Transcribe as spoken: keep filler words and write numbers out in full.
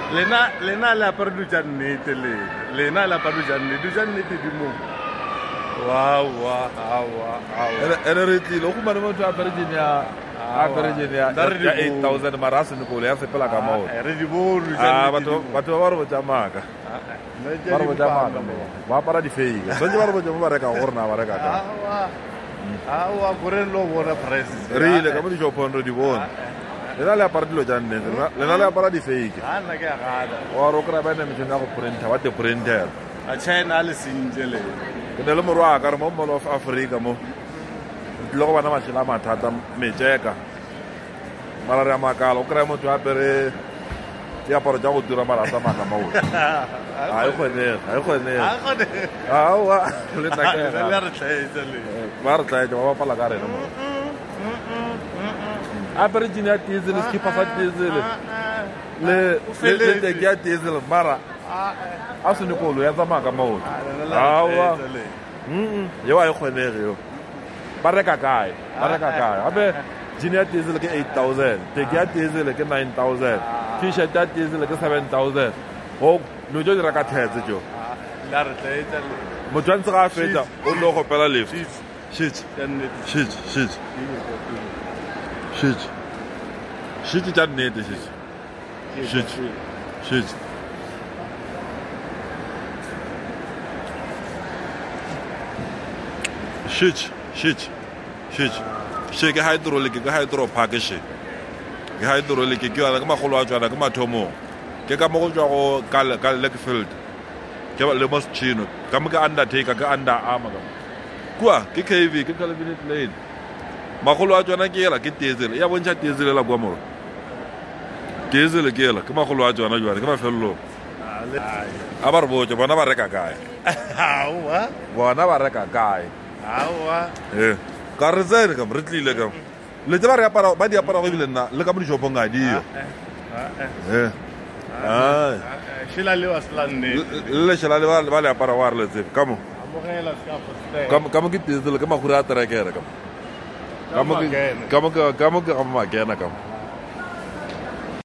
lena lena le apare du tša nnete le lena le apare du tša nnete du tša nnete di mo wa wa wa ene re tlile go mane motho a apere jene ya apere jene ya eight thousand mara a senekolo ya sepela ka maoto re di bone batho ba ba re botsa maaka ba re botsa maaka ba apara di-fake sontse ba re botsa mo ba reka gore na ba reka ka awa gore lo bona price re ile ka mo dishopong re di bone lena le apara dilo tša nnete lena le apara di-fake ana ke a gada wa re o kry-a ba ene metšhone ya go printer ba te printer a china le sentse le ke ne le morwa ka re mo mall of africa mo tlile go bana matšhela a mathata metšeka mara re a makala o kry-a motho apere diaparo tša go dira marasa maaka mao ga e kgonege ga e kgonege aa le nakega ba re tlaetša ba bapala ka rena mo apere jene ya diesel skipa sa diesel le teki ya diesel mara a senekolo ya tsamaya ka maoto aa yeo a e kgonege yo ba reka kae ba reka kae gape jene ya diesel ke eight thousand teki ya diesel ke nine thousand t-shirt ya diesel ke seven thousand o no jo di reka thetse jo motho a ntse ga a fetsa o nne o gopela lift shit shit shit shit shit tša nnete shit shit shit shit shit shit she ke hydraulic ke hydropark she ke hydraulic ke yona ke magolo a tswana ke mathomong ke ka mo go tswa go ka Lakefield ke le Moschino ka mo ke Undertaker ke Under Armour ka kwa ke K V ke Calvin Klein magolo a tswana ke yela ke diesel ya bontsha diesel la kwa moro diesel ke yela ke magolo a tswana jwana ke mafello a ba re botse bona ba reka kae awa bona ba reka kae awa eh ka re tsene ka re tlile ka le tse ba re apara ba di apara go bile nna le ka mo dishopong ga dio eh ah shela le wa slanne le shela le ba le apara wa re le tsebe ka mo amogela ska poste ka ka mo ke diesel ke magura a terekere ka mo ka mo ka mo ka mo ka mo magena ka mo